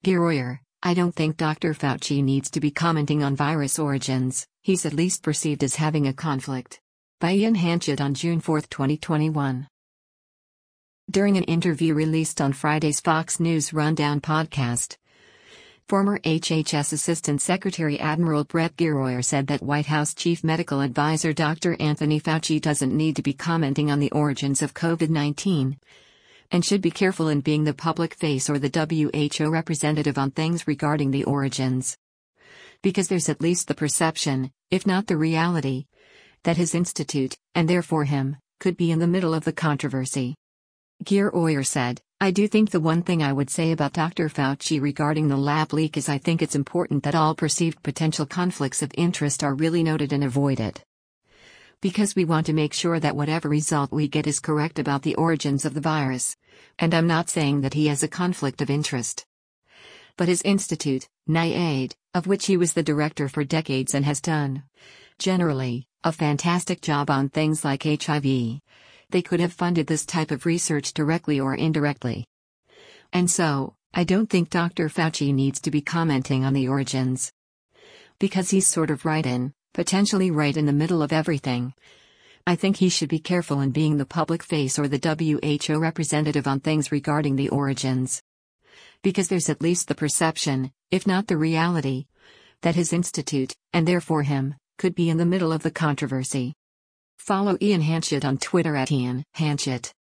Giroir, I don't think Dr. Fauci needs to be commenting on virus origins, he's at least perceived as having a conflict. By Ian Hanchett on June 4, 2021. During an interview released on Friday's Fox News Rundown podcast, former HHS Assistant Secretary Admiral Brett Giroir said that White House Chief Medical Advisor Dr. Anthony Fauci doesn't need to be commenting on the origins of COVID-19 and should be careful in being the public face or the WHO representative on things regarding the origins. Because there's at least the perception, if not the reality, that his institute, and therefore him, could be in the middle of the controversy. Giroir said, I do think the one thing I would say about Dr. Fauci regarding the lab leak is I think it's important that all perceived potential conflicts of interest are really noted and avoided. Because we want to make sure that whatever result we get is correct about the origins of the virus. And I'm not saying that he has a conflict of interest. But his institute, NIAID, of which he was the director for decades and has done, generally, a fantastic job on things like HIV. They could have funded this type of research directly or indirectly. And so, I don't think Dr. Fauci needs to be commenting on the origins. Because he's sort of potentially right in the middle of everything. I think he should be careful in being the public face or the WHO representative on things regarding the origins. Because there's at least the perception, if not the reality, that his institute, and therefore him, could be in the middle of the controversy. Follow Ian Hanchett on Twitter @Ian Hanchett.